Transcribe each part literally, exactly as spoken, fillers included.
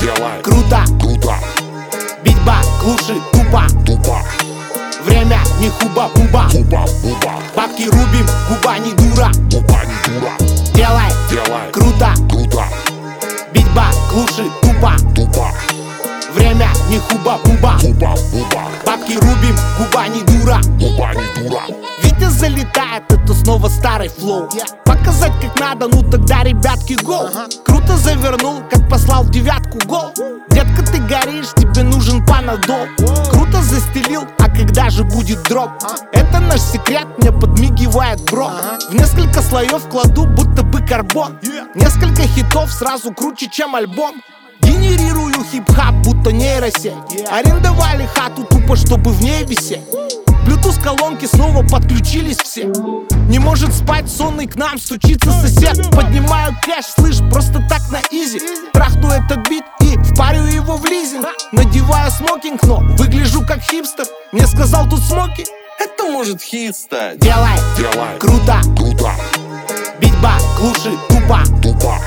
делай, круто, круто, битьба глушит тупо, тупо, время не хуба-буба, хуба-буба, бабки рубим, губа не дура, губа не дура, делай, делай, круто, круто, битьба глушит тупо, тупо, время не хуба-буба, хуба-буба, бабки рубим, губа не дура. губа не дура. Витя залетает, это снова старый флоу. Показать как надо, ну тогда, ребятки, гол. Круто завернул, как послал в девятку гол. Детка, ты горишь, тебе нужен панадол. Круто застелил, а когда же будет дроп? Это наш секрет, мне подмигивает бро. В несколько слоев кладу, будто бы карбон. Несколько хитов сразу круче, чем альбом. Генерирую хип-хап, будто нейросеть. Арендовали хату тупо, чтобы в ней висеть. Bluetooth колонки снова подключились все. Не может спать сонный, к нам стучится сосед. Поднимаю кэш, слышь, просто так на изи. Трахну этот бит и впарю его в лизинг. Надеваю смокинг, но выгляжу как хипстер. Мне сказал тут смоки, Это может хит стать. делай, Делай, круто, круто, битьба глушит тупо, тупо,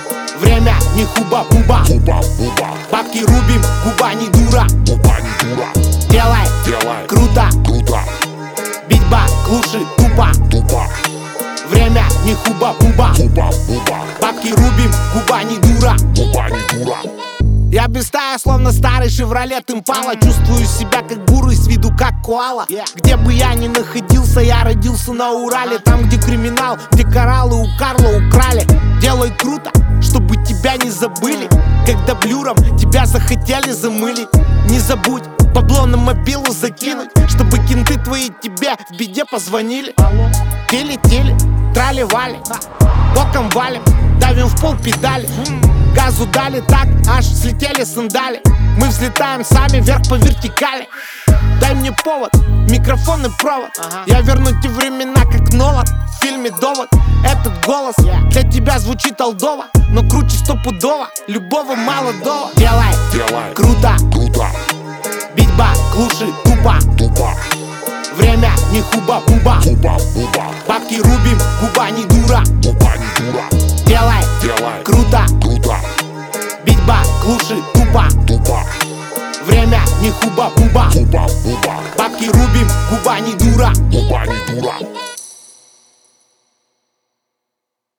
время не хуба-буба, хуба-буба, бабки рубим, губа не дура, губа не дура, делай, делай, круто, круто, битьба глушит тупо, тупо, время не хуба-буба, хуба-буба, бабки рубим, губа не дура. губа не дура. Я без стая, словно старый шевролет импала. Чувствую себя как бурый, с виду как коала. Где бы я ни находился, я родился на Урале. Там, где криминал, где кораллы у Карла украли. Делай круто, чтобы тебя не забыли. Когда блюром тебя захотели замылить. Не забудь бабло на мобилу закинуть, чтобы кенты твои тебе в беде позвонили. Теле-теле, трали-вали, боком валим, давим в пол педали. Газу дали так, аж слетели сандали. Мы взлетаем сами вверх по вертикали. Дай мне повод, микрофон и провод. Я верну те времена, как Нолан в фильме «Довод». Этот голос для тебя звучит олдово, но круче стопудово любого молодого. Делай, Делай, круто, круто, битьба глушит тупо, тупо, время не хуба-буба, хуба-буба, бабки рубим, губа не дура, губа не дура. делай, Делай, круто, круто, битьба глушит тупо, тупо, время не хуба-буба, хуба-буба, бабки рубим, губа не дура. губа не дура.